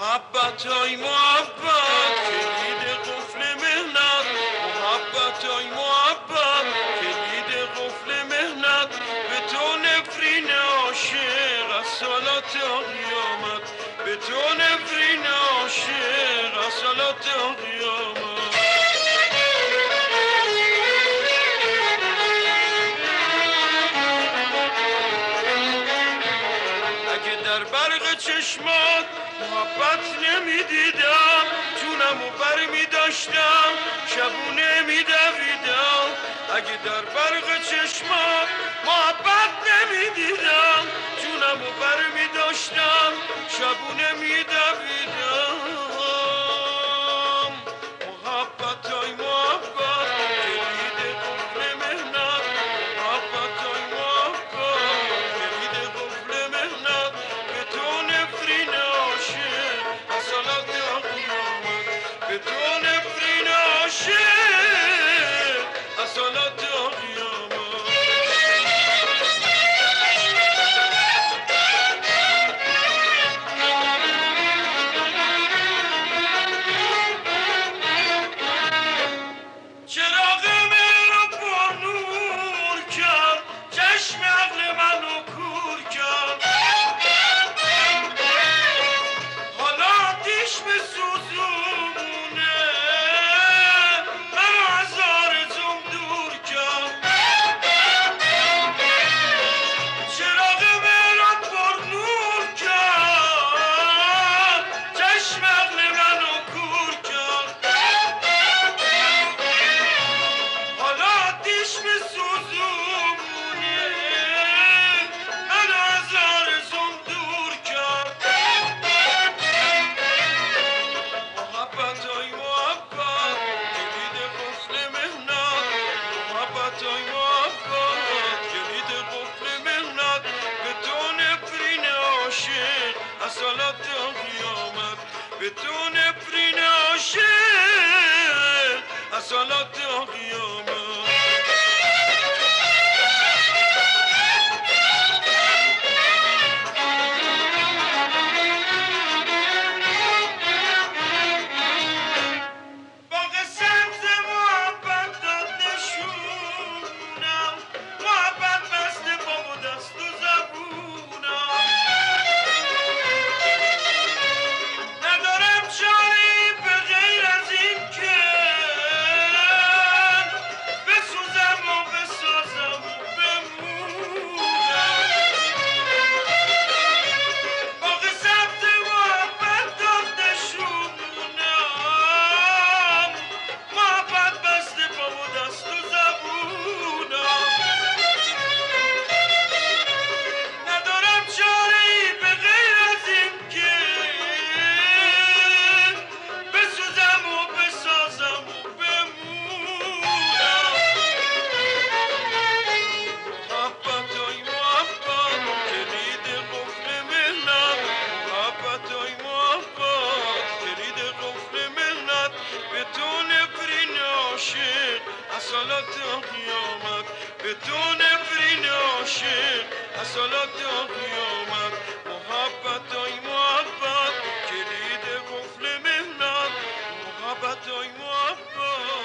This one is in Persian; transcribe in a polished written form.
محبت های محبت کلید قفل مهنت، محبت های محبت کلید قفل مهنت، به تو نفرین عاشق از صلات قیامت، به تو نفرین عاشق از صلات قیامت. اگه در برق چشمات محبت نمیدیدم، جونمو بر میداشتم شبونه میدویدم. اگه در برق چشمات محبت نمیدیدم، جونمو بر میداشتم شبونه میدویدم. محبت های محبت کلید قفل مهنت، محبت های محبت کلید قفل مهنت، به تو نفرین عاشق از صلات قیامت، به تو نفرین عاشق از صلات قیامت. چراغ منو پر نور کرد، چشم عقل منو کور کرد، حالا آتیش به سوزونه منو از آرزوم دور کرد. چراغ منو پر نور کرد، چشم عقل منو کور کرد، حالا آتیش به سوزونه منو از آرزوم دور کرد. محبت های محبت کلید قفل مهنت، محبت های محبت کلید قفل مهنت، به تو نفرین عاشق از صلات قیامت، به تو نفرین عاشق از صلات قیامت. باغ سبز محبت داد نشونم، محبت بسته پا و دست و زبونم. ندارم چاری به غیر از این که بسوزم و بسازم و بمونم. باغ سبز محبت داد نشونم، محبت بسته پا و دست و زبونم. ندارم چاره‌ای به غیر از این که بسوزم و بسازم و بمونم. محبت های محبت کلید قفل مهنت، محبت های محبت کلید قفل مهنت، به تو نفرین عاشق از صلات قیامت، به تو نفرین عاشق از صلات قیامت. محبت های محبت کلید قفل مهنت، محبت های محبت